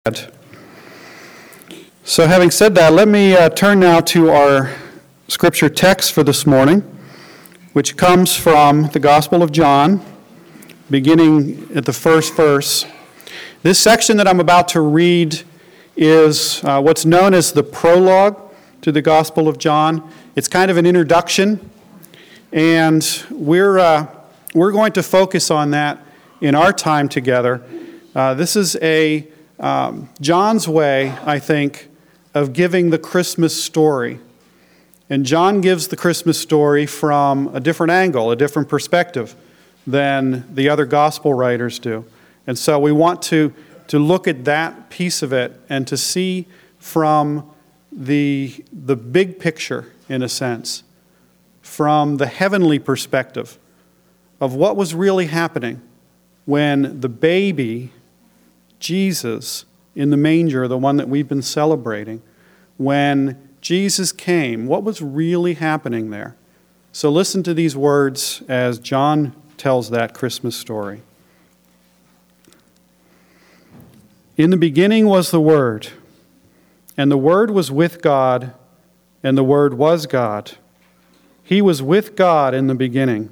So having said that, let me turn now to our scripture text for this morning, which comes from the Gospel of John, beginning at the first verse. This section that I'm about to read is what's known as the prologue to the Gospel of John. It's kind of an introduction, and we're going to focus on that in our time together. This is John's way, I think, of giving the Christmas story. And John gives the Christmas story from a different angle, a different perspective than the other gospel writers do. And so we want to look at that piece of it and to see from the big picture, in a sense, from the heavenly perspective of what was really happening when the baby Jesus in the manger, the one that we've been celebrating, when Jesus came, what was really happening there? So listen to these words as John tells that Christmas story. In the beginning was the Word, and the Word was with God, and the Word was God. He was with God in the beginning.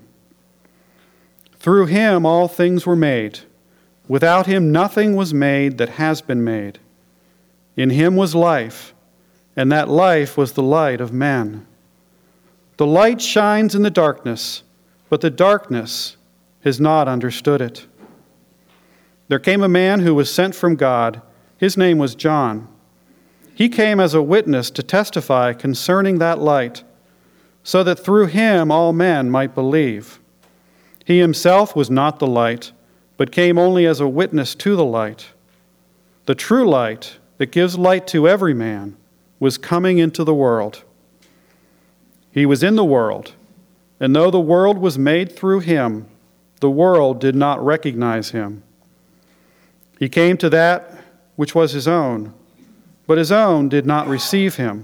Through him all things were made. Without him nothing was made that has been made. In him was life, and that life was the light of men. The light shines in the darkness, but the darkness has not understood it. There came a man who was sent from God. His name was John. He came as a witness to testify concerning that light, so that through him all men might believe. He himself was not the light, but came only as a witness to the light. The true light that gives light to every man was coming into the world. He was in the world, and though the world was made through him, the world did not recognize him. He came to that which was his own, but his own did not receive him.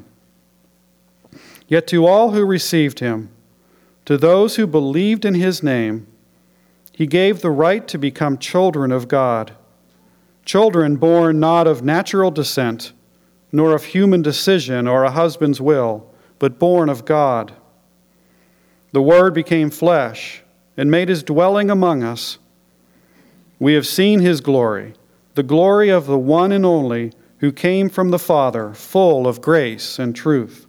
Yet to all who received him, to those who believed in his name, he gave the right to become children of God, children born not of natural descent, nor of human decision or a husband's will, but born of God. The Word became flesh and made his dwelling among us. We have seen his glory, the glory of the one and only who came from the Father, full of grace and truth.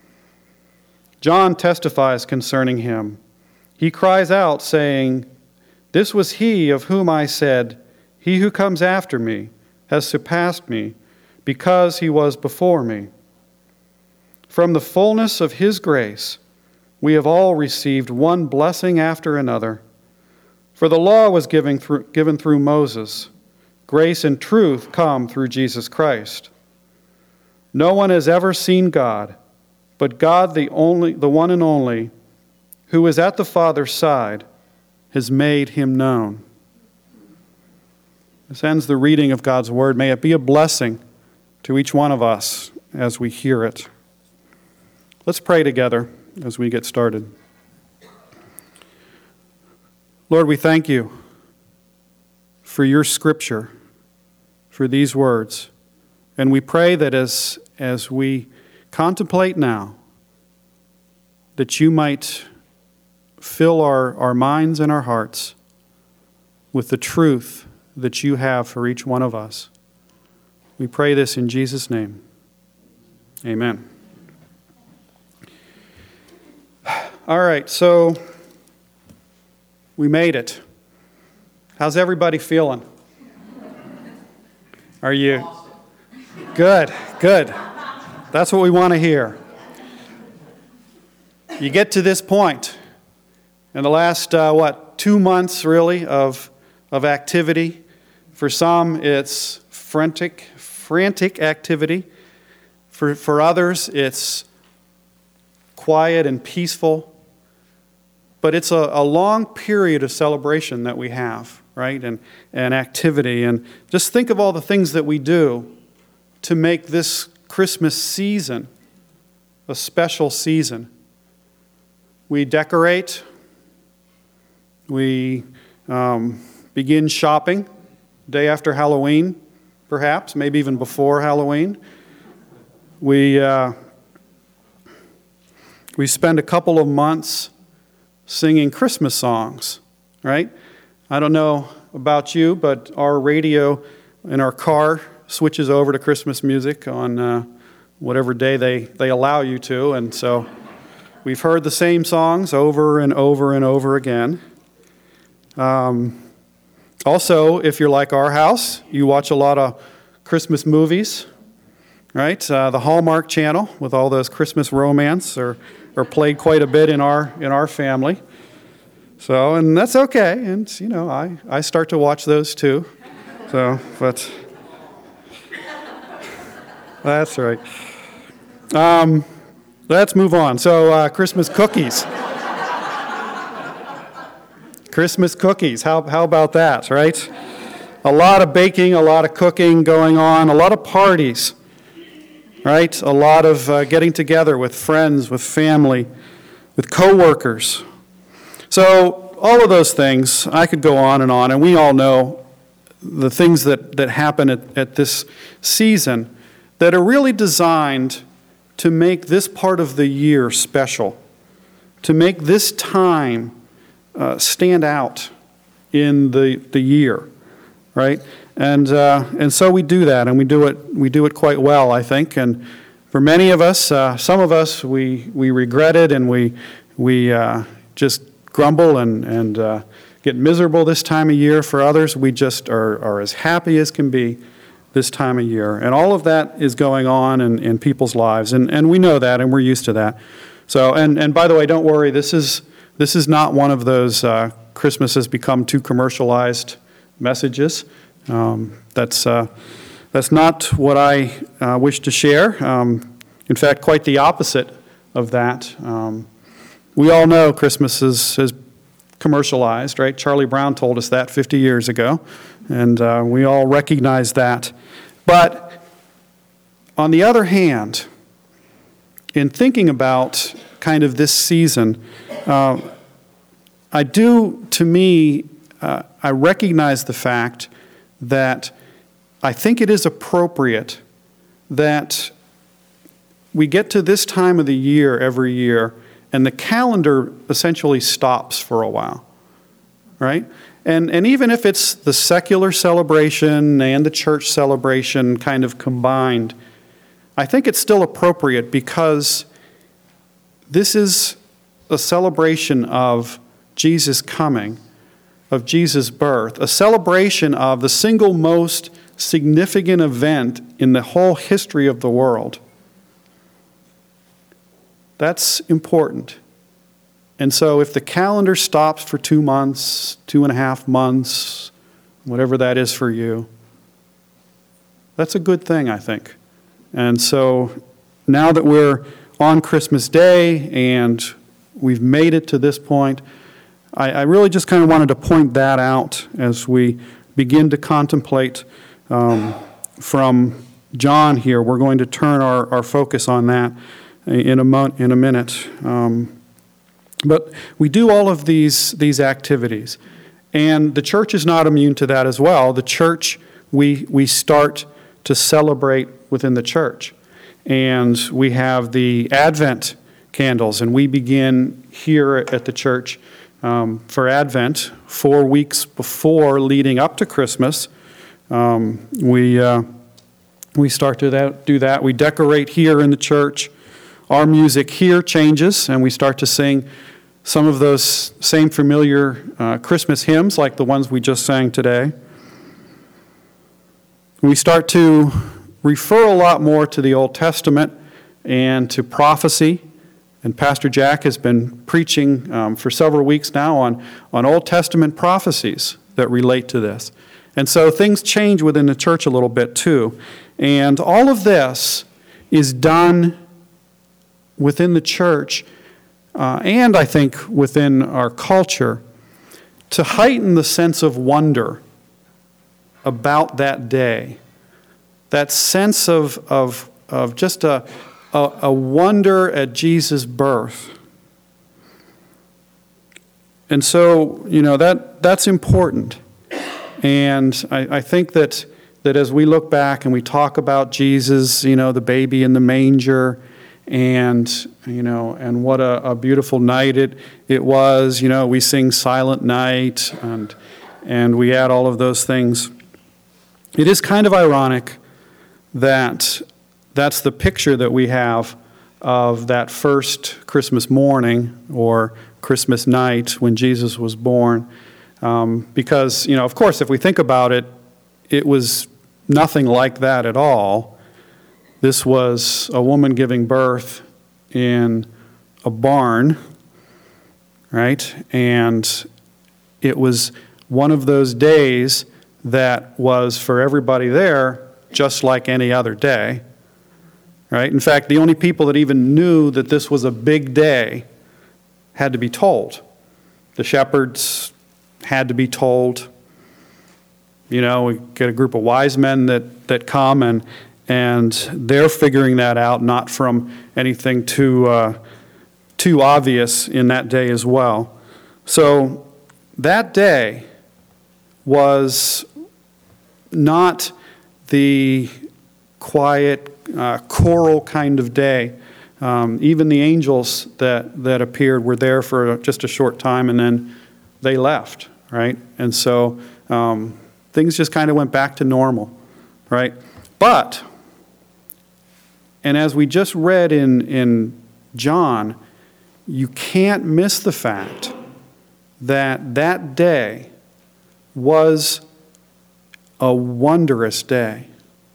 John testifies concerning him. He cries out, saying, "This was he of whom I said, 'He who comes after me has surpassed me, because he was before me.' From the fullness of his grace, we have all received one blessing after another. For the law was given through Moses. Grace and truth come through Jesus Christ. No one has ever seen God, but God, the one and only, who is at the Father's side, has made him known." This ends the reading of God's word. May it be a blessing to each one of us as we hear it. Let's pray together as we get started. Lord, we thank you for your scripture, for these words. And we pray that as we contemplate now, that you might fill our minds and our hearts with the truth that you have for each one of us. We pray this in Jesus' name. Amen. All right, so we made it. How's everybody feeling? Are you? Good. That's what we want to hear. You get to this point. In the last, 2 months, really, of activity. For some, it's frantic activity. For others, it's quiet and peaceful. But it's a long period of celebration that we have, right? And activity. And just think of all the things that we do to make this Christmas season a special season. We decorate. We begin shopping day after Halloween. perhaps, maybe even before Halloween. We spend a couple of months singing Christmas songs, right? I don't know about you, but our radio in our car switches over to Christmas music on whatever day they allow you to, and so we've heard the same songs over and over and over again. Also, if you're like our house, you watch a lot of Christmas movies, right? The Hallmark Channel with all those Christmas romance are played quite a bit in our family. So, and that's okay. And I start to watch those too. So, but that's right. Let's move on. So, Christmas cookies. Christmas cookies. How about that, right? A lot of baking, a lot of cooking going on, a lot of parties, right? A lot of getting together with friends, with family, with coworkers. So all of those things, I could go on, and we all know the things that happen at this season that are really designed to make this part of the year special, to make this time stand out in the year, right? And so we do that, and we do it quite well, I think. And for many of us, some of us, we regret it, and we just grumble and get miserable this time of year. For others, we just are as happy as can be this time of year. And all of that is going on in people's lives, and we know that, and we're used to that. So, and by the way, don't worry, this is not one of those Christmas has become too commercialized messages. That's not what I wish to share. In fact, quite the opposite of that. We all know Christmas is commercialized, right? Charlie Brown told us that 50 years ago, and we all recognize that. But on the other hand, in thinking about kind of this season, I recognize the fact that I think it is appropriate that we get to this time of the year every year, and the calendar essentially stops for a while, right? And even if it's the secular celebration and the church celebration kind of combined, I think it's still appropriate because this is a celebration of Jesus coming, of Jesus' birth, a celebration of the single most significant event in the whole history of the world. That's important. And so if the calendar stops for 2 months, 2.5 months, whatever that is for you, that's a good thing, I think. And so now that we're on Christmas Day and we've made it to this point, I really just kind of wanted to point that out as we begin to contemplate from John here. We're going to turn our focus on that in a minute. But we do all of these activities. And the church is not immune to that as well. The church, we start to celebrate within the church. And we have the Advent candles, and we begin here at the church for Advent 4 weeks before leading up to Christmas. We start to do that. We decorate here in the church. Our music here changes, and we start to sing some of those same familiar Christmas hymns like the ones we just sang today. We start to refer a lot more to the Old Testament and to prophecy. And Pastor Jack has been preaching for several weeks now on Old Testament prophecies that relate to this. And so things change within the church a little bit too. And all of this is done within the church and I think within our culture to heighten the sense of wonder about that day. That sense of just a wonder at Jesus' birth. And so, that's important. And I think that that as we look back and we talk about Jesus, the baby in the manger, and what a beautiful night it was. We sing Silent Night, and we add all of those things. It is kind of ironic that that's the picture that we have of that first Christmas morning or Christmas night when Jesus was born. Because, of course, if we think about it, it was nothing like that at all. This was a woman giving birth in a barn, right? And it was one of those days that was for everybody there just like any other day, right? In fact, the only people that even knew that this was a big day had to be told. The shepherds had to be told. We get a group of wise men that come, and they're figuring that out, not from anything too obvious in that day as well. So that day was not the quiet, choral kind of day. Even the angels that appeared were there for just a short time, and then they left, right? And so things just kind of went back to normal, right? But, and as we just read in John, you can't miss the fact that that day was a wondrous day.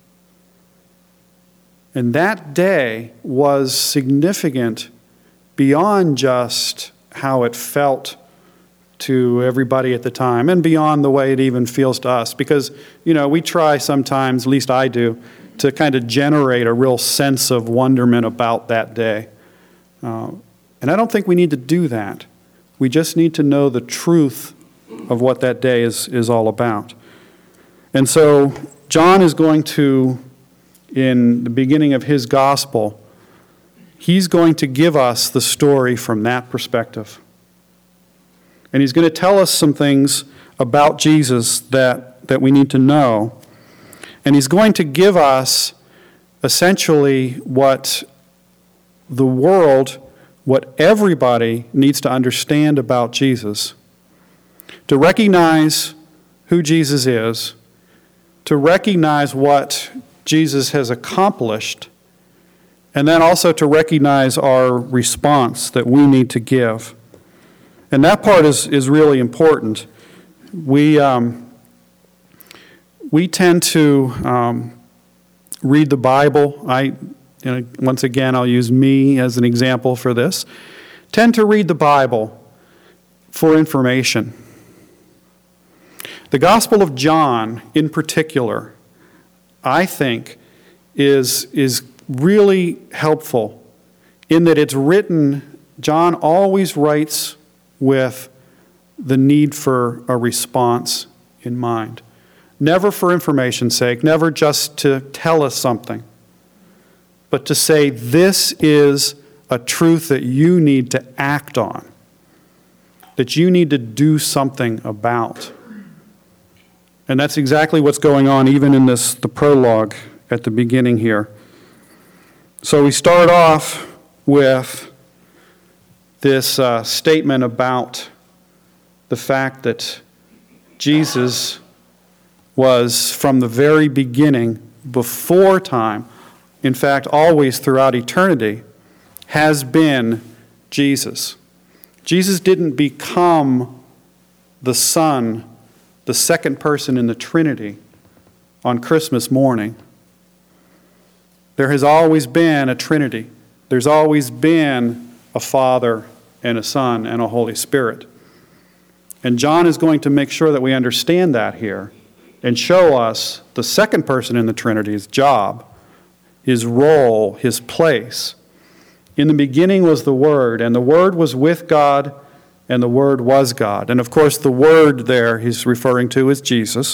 And that day was significant beyond just how it felt to everybody at the time and beyond the way it even feels to us. Because, we try sometimes, at least I do, to kind of generate a real sense of wonderment about that day. And I don't think we need to do that. We just need to know the truth of what that day is all about. And so John is going to, in the beginning of his gospel, he's going to give us the story from that perspective. And he's going to tell us some things about Jesus that we need to know. And he's going to give us essentially what the world, what everybody needs to understand about Jesus. To recognize who Jesus is, to recognize what Jesus has accomplished, and then also to recognize our response that we need to give. And that part is really important. We tend to read the Bible. Once again, I'll use me as an example for this. Tend to read the Bible for information. The Gospel of John, in particular, I think, is really helpful in that it's written, John always writes with the need for a response in mind. Never for information's sake, never just to tell us something, but to say this is a truth that you need to act on, that you need to do something about. And that's exactly what's going on even in the prologue at the beginning here. So we start off with this statement about the fact that Jesus was from the very beginning, before time, in fact, always throughout eternity, has been Jesus. Jesus didn't become the Son, the second person in the Trinity, on Christmas morning. There has always been a Trinity. There's always been a Father and a Son and a Holy Spirit. And John is going to make sure that we understand that here and show us the second person in the Trinity's job, his role, his place. In the beginning was the Word, and the Word was with God, and the Word was God. And of course, the Word there he's referring to is Jesus.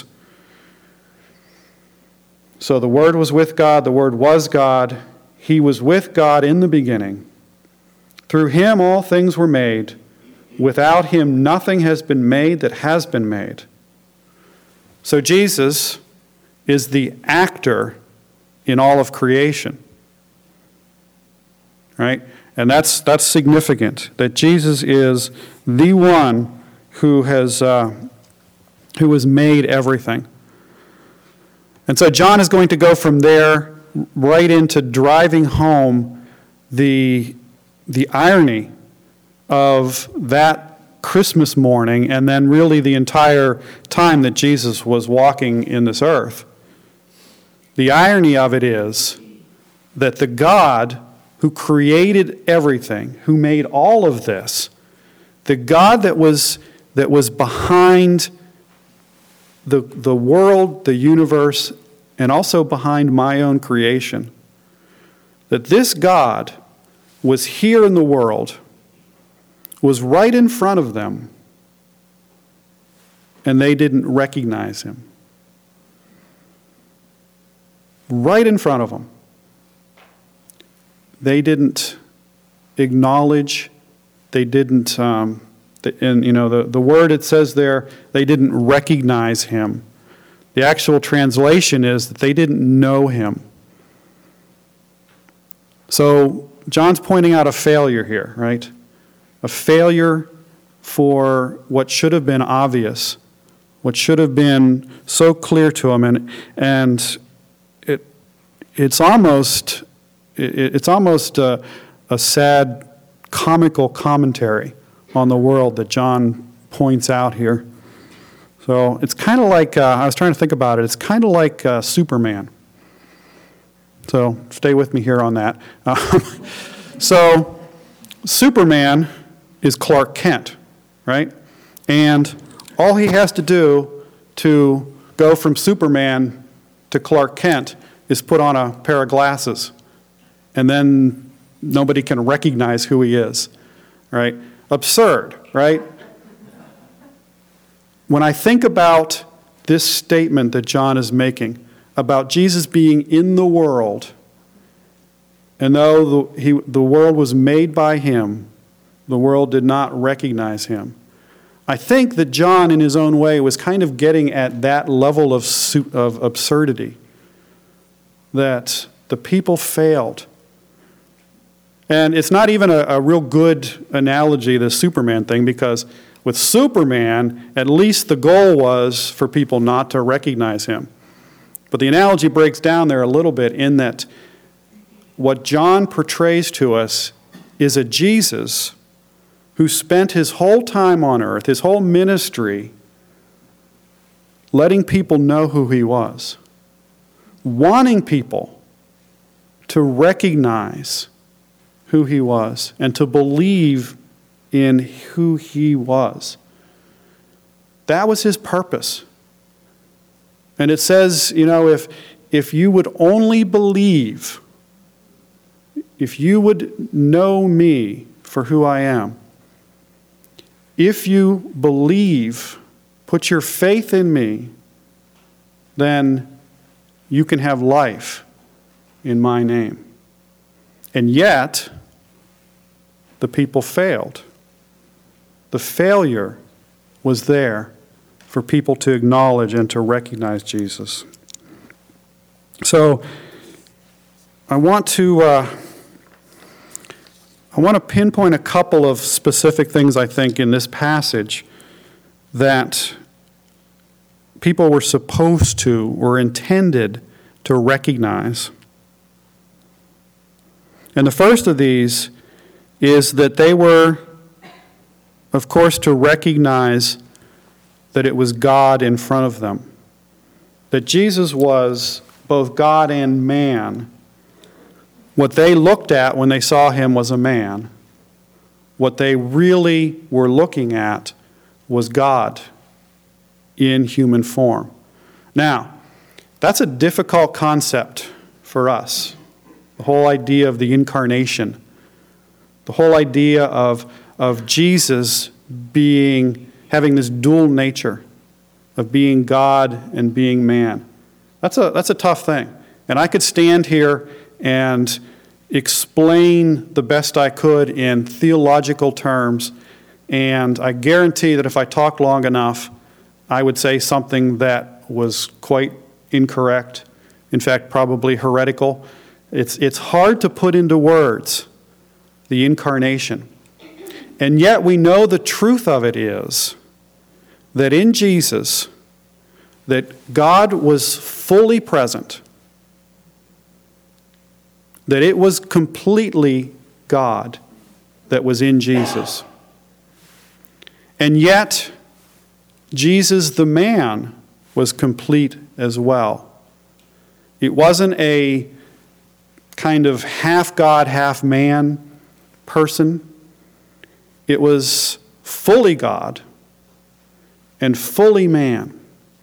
So the Word was with God, the Word was God. He was with God in the beginning. Through him all things were made. Without him nothing has been made that has been made. So Jesus is the actor in all of creation. Right? And that's significant, that Jesus is the one who has made everything. And so John is going to go from there right into driving home the irony of that Christmas morning and then really the entire time that Jesus was walking in this earth. The irony of it is that the God who created everything, who made all of this, the God that was behind the world, the universe, and also behind my own creation, that this God was here in the world, was right in front of them, and they didn't recognize him. Right in front of them. They didn't acknowledge, they didn't, and the word it says there, they didn't recognize him. The actual translation is that they didn't know him. So John's pointing out a failure here, right? A failure for what should have been obvious, what should have been so clear to him, and it's almost a sad comical commentary on the world that John points out here. So it's kind of like, I was trying to think about it, it's kind of like Superman. So stay with me here on that. So Superman is Clark Kent, right? And all he has to do to go from Superman to Clark Kent is put on a pair of glasses, and then nobody can recognize who he is, right? Absurd, right? When I think about this statement that John is making about Jesus being in the world, and though the world was made by him, the world did not recognize him. I think that John, in his own way, was kind of getting at that level of absurdity, that the people failed. And it's not even a real good analogy, the Superman thing, because with Superman, at least the goal was for people not to recognize him. But the analogy breaks down there a little bit in that what John portrays to us is a Jesus who spent his whole time on earth, his whole ministry, letting people know who he was, wanting people to recognize who he was and to believe in who he was. That was his purpose. And it says, if you would only believe, if you would know me for who I am, if you believe, put your faith in me, then you can have life in my name. And yet, the people failed. The failure was there for people to acknowledge and to recognize Jesus. So, I want to pinpoint a couple of specific things, I think, in this passage that people were supposed to, were intended to recognize. And the first of these is that they were, of course, to recognize that it was God in front of them. That Jesus was both God and man. What they looked at when they saw him was a man. What they really were looking at was God in human form. Now, that's a difficult concept for us. The whole idea of the incarnation. The whole idea of Jesus having this dual nature of being God and being man. That's a tough thing. And I could stand here and explain the best I could in theological terms, and I guarantee that if I talked long enough, I would say something that was quite incorrect, in fact, probably heretical. It's hard to put into words the incarnation. And yet we know the truth of it is that in Jesus, that God was fully present, that it was completely God that was in Jesus. And yet, Jesus the man was complete as well. It wasn't a kind of half God, half man person. It was fully God and fully man.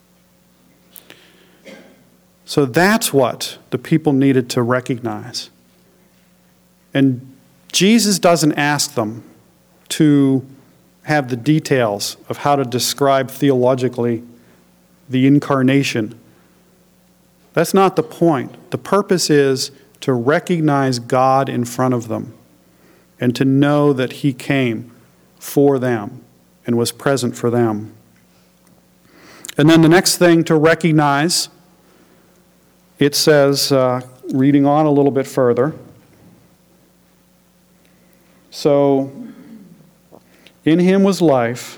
So that's what the people needed to recognize. And Jesus doesn't ask them to have the details of how to describe theologically the incarnation. That's not the point. The purpose is to recognize God in front of them and to know that he came for them and was present for them. And then the next thing to recognize, it says, reading on a little bit further, so in him was life,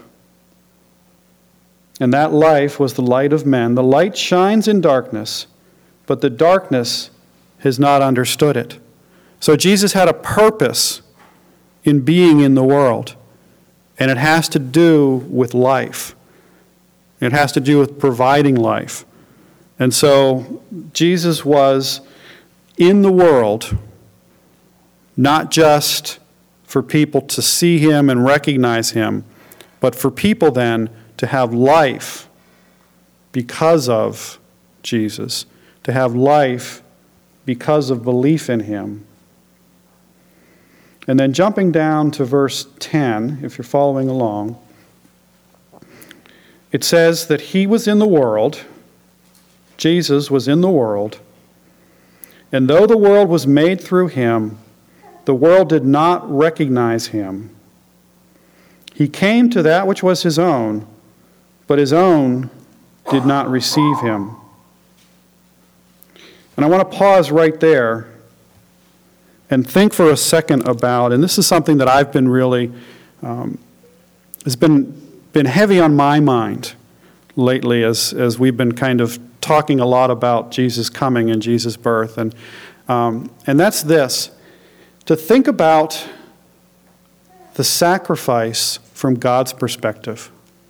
and that life was the light of men. The light shines in darkness, but the darkness has not understood it. So Jesus had a purpose in being in the world, and it has to do with life. It has to do with providing life. And so Jesus was in the world, not just for people to see him and recognize him, but for people then to have life because of Jesus, to have life because of belief in him. And then jumping down to verse 10, if you're following along, it says that he was in the world, Jesus was in the world, and though the world was made through him, the world did not recognize him. He came to that which was his own, but his own did not receive him. And I want to pause right there and think for a second about, and this is something that I've been really, has been heavy on my mind lately as we've been kind of talking a lot about Jesus coming and Jesus' birth. And that's this. To think about the sacrifice from God's perspective.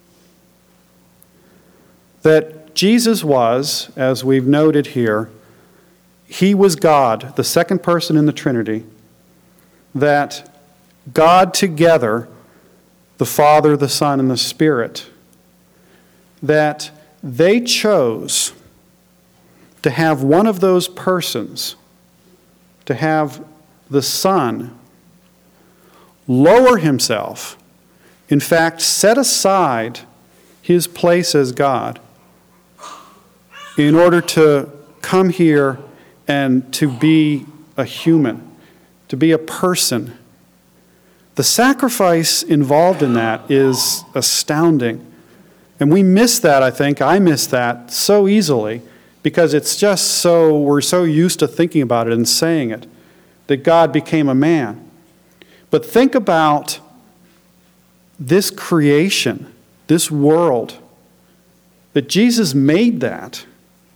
That Jesus was, as we've noted here, he was God, the second person in the Trinity. That God together, the Father, the Son, and the Spirit, that they chose to have one of those persons, to have the Son lower himself, in fact, set aside his place as God in order to come here and to be a human, to be a person. The sacrifice involved in that is astounding. And we miss that, I think. I miss that so easily because it's just so, we're so used to thinking about it and saying it, that God became a man. But think about this creation, this world, that Jesus made that,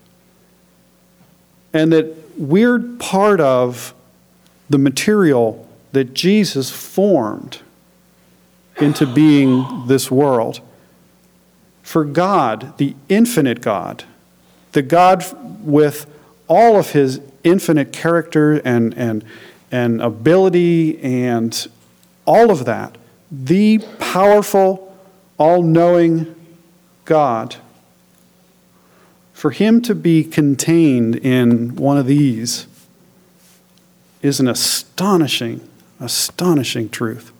and that we're part of the material that Jesus formed into being this world. For God, the infinite God, the God with all of his infinite character and ability and all of that, the powerful, all-knowing God, for him to be contained in one of these is an astonishing truth.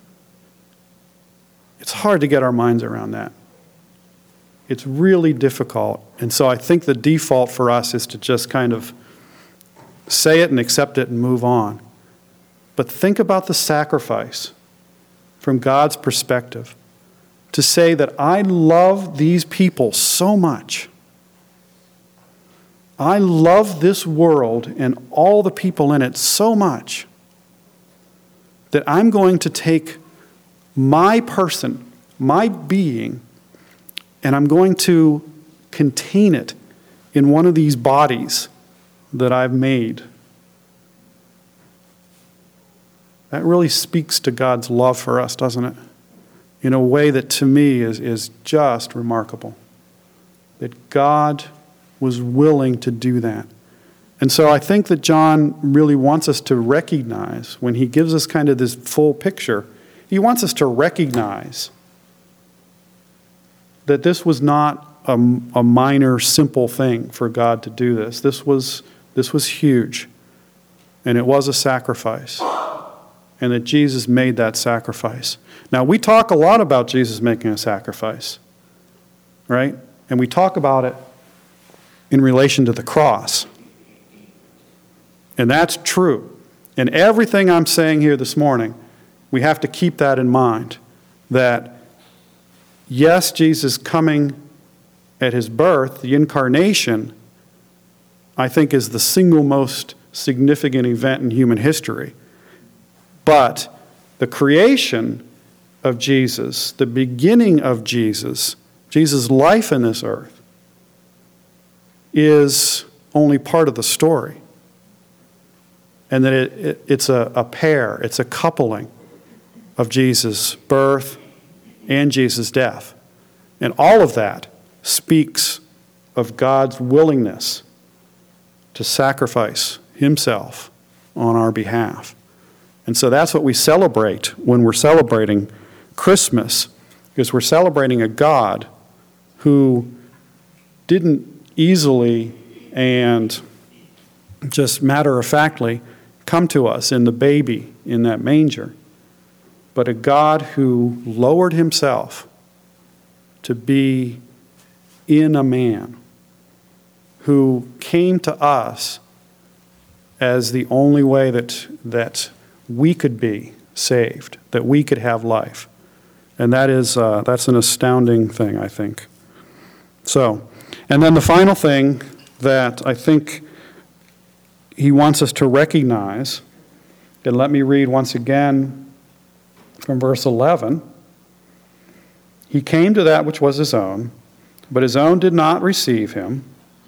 It's hard to get our minds around that. It's really difficult. And so I think the default for us is to just kind of say it and accept it and move on. But think about the sacrifice from God's perspective to say that I love these people so much I love this world and all the people in it so much that I'm going to take my person, my being, and I'm going to contain it in one of these bodies that I've made. That really speaks to God's love for us, doesn't it? In a way that to me is just remarkable. That God was willing to do that. And so I think that John really wants us to recognize, when he gives us kind of this full picture, he wants us to recognize that this was not a minor, simple thing for God to do this. This was huge. And it was a sacrifice. And that Jesus made that sacrifice. Now, we talk a lot about Jesus making a sacrifice, right? And we talk about it in relation to the cross. And that's true. And everything I'm saying here this morning, we have to keep that in mind. That, yes, Jesus coming at his birth, the incarnation, I think is the single most significant event in human history. But the creation of Jesus, the beginning of Jesus' life in this earth, is only part of the story. And that it's a pair, it's a coupling of Jesus' birth and Jesus' death. And all of that speaks of God's willingness to sacrifice himself on our behalf. And so that's what we celebrate when we're celebrating Christmas, because we're celebrating a God who didn't easily and just matter-of-factly come to us in the baby in that manger, but a God who lowered himself to be in a man, who came to us as the only way that we could be saved, that we could have life. And that's an astounding thing, I think. So, and then the final thing that I think he wants us to recognize, and let me read once again from verse 11. He came to that which was his own, but his own did not receive him.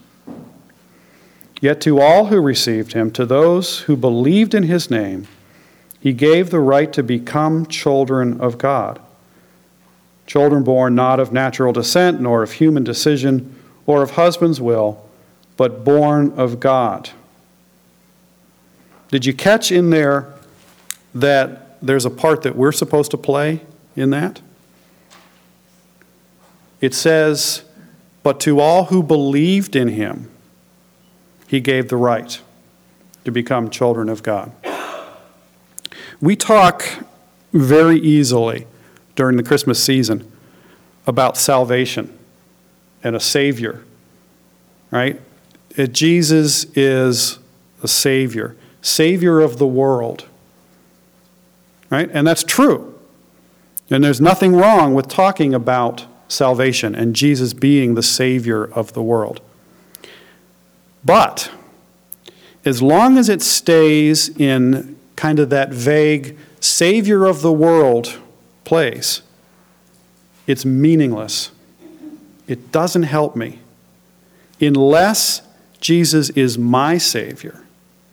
Yet to all who received him, to those who believed in his name, he gave the right to become children of God. Children born not of natural descent, nor of human decision, or of husband's will, but born of God. Did you catch in there that there's a part that we're supposed to play in that? It says, but to all who believed in him, he gave the right to become children of God. We talk very easily during the Christmas season about salvation and a Savior, right? Jesus is the Savior of the world, right? And that's true. And there's nothing wrong with talking about salvation and Jesus being the Savior of the world. But as long as it stays in kind of that vague Savior of the world place, it's meaningless. It doesn't help me. Unless Jesus is my Savior,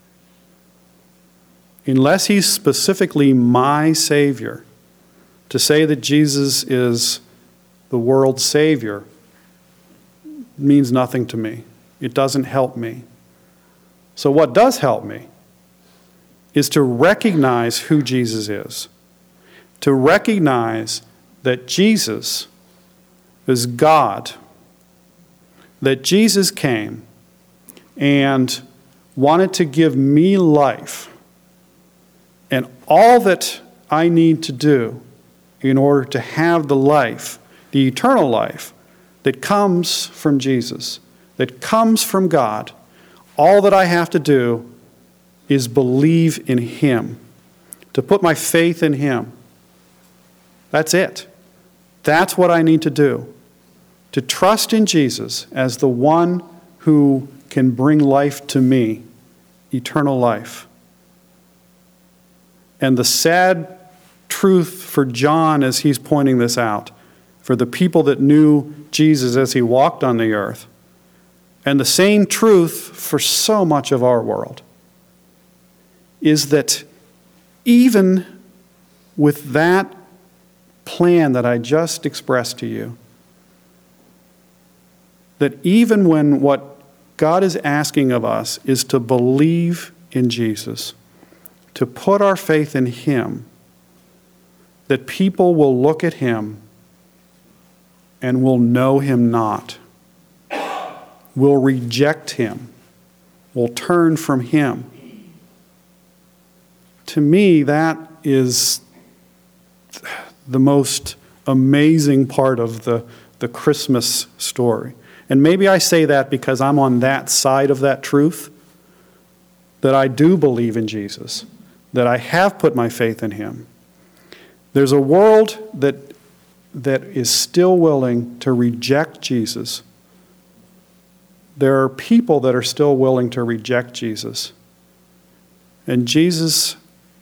unless he's specifically my Savior, to say that Jesus is the world's Savior means nothing to me. It doesn't help me. So what does help me is to recognize who Jesus is, to recognize that Jesus is God, that Jesus came and wanted to give me life, and all that I need to do in order to have the life, the eternal life that comes from Jesus, that comes from God, all that I have to do is believe in him, to put my faith in him. That's it. That's what I need to do, to trust in Jesus as the one who can bring life to me, eternal life. And the sad truth for John as he's pointing this out, for the people that knew Jesus as he walked on the earth, and the same truth for so much of our world, is that even with that plan that I just expressed to you, that even when what God is asking of us is to believe in Jesus, to put our faith in him, that people will look at him and will know him not, will reject him, will turn from him. To me, that is the most amazing part of the Christmas story. And maybe I say that because I'm on that side of that truth, that I do believe in Jesus, that I have put my faith in him. There's a world that is still willing to reject Jesus. There are people that are still willing to reject Jesus. And Jesus'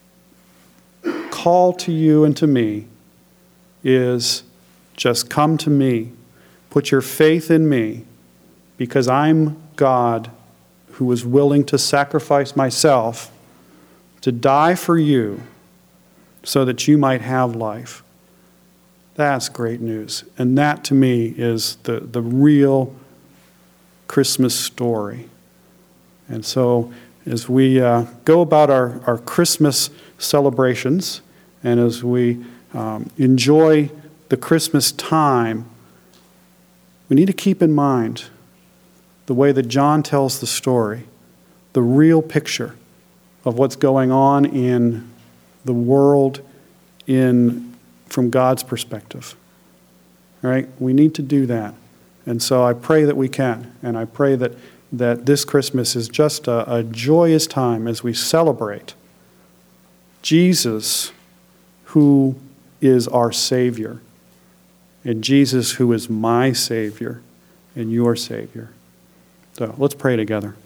call to you and to me is just come to me. Put your faith in me, because I'm God who is willing to sacrifice myself to die for you so that you might have life. That's great news. And that to me is the real Christmas story. And so as we go about our Christmas celebrations, and as we enjoy the Christmas time, we need to keep in mind the way that John tells the story, the real picture of what's going on in the world from God's perspective. All right? We need to do that. And so I pray that we can. And I pray that this Christmas is just a joyous time as we celebrate Jesus, who is our Savior, and Jesus, who is my Savior and your Savior. So let's pray together.